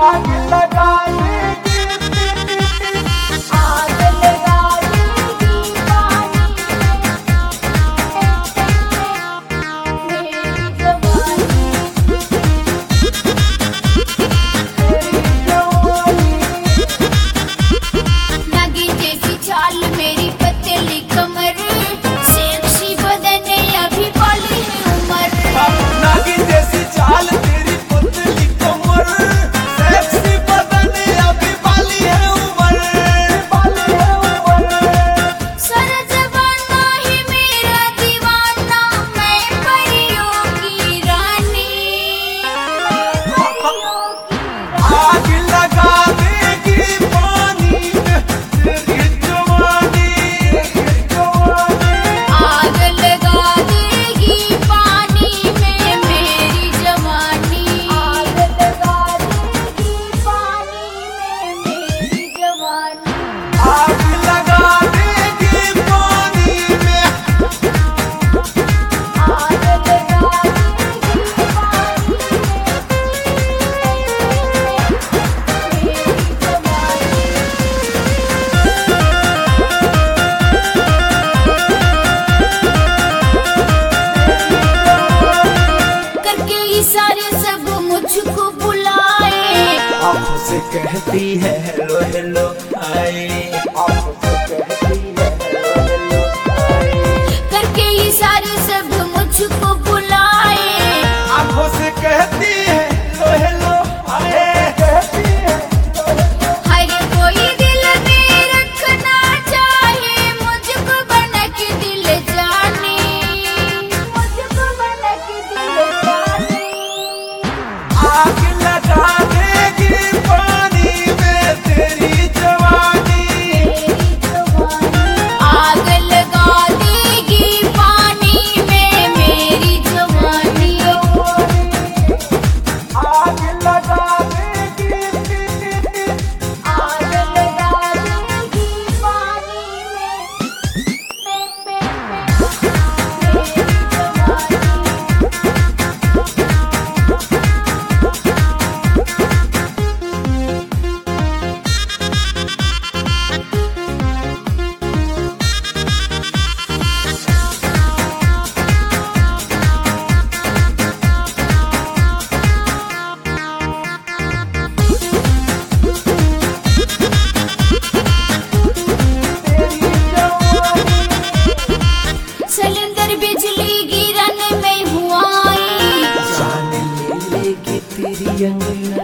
आग लगा देगी, आग लगा देगी पानी में मेरी जवानी। नागिन जैसी चाल मेरी पतली कमर, सेक्सी बदन अभी बाली है उमर। नागिन जैसी चाल तेरी पतली कमर, सेक्सी बदन अभी बाली है उमर, बाली है उमर। सारा जमाना ही मेरा दीवाना, मैं परियों की रानी। आग लगा देगी पानी में तेरी जवानी, आग लगा देगी पानी में मेरी जवानी। आग लगा देगी पानी में मेरी जवानी। आग लगा देगी पानी में, आग लगा देगी पानी में मेरी जवानी। करके इशारे सब मुझको बुलाए, आँखों से कहती है हेलो हेलो आए, आँखों से कहती है हेलो हेलो आए, करके इशारे सब मुझको बुलाए। आँखों से कहती है हेलो हेलो आए, कहती है हर कोई दिल में रखना चाहे मुझको बन के दिल जाने, मुझको बन के दिल जाने। आग लगा देगी पानी में तेरी जवानी, मेरी जवानी। आग लगा देगी पानी में मेरी जवानी। आग लगा देगी, आग लगा देगी पानी में मेरी जवानी। तेरी जवानी। सिलेंडर बिजली गिरने में हुआ, जान ले लेगी तेरी अंगड़ाई।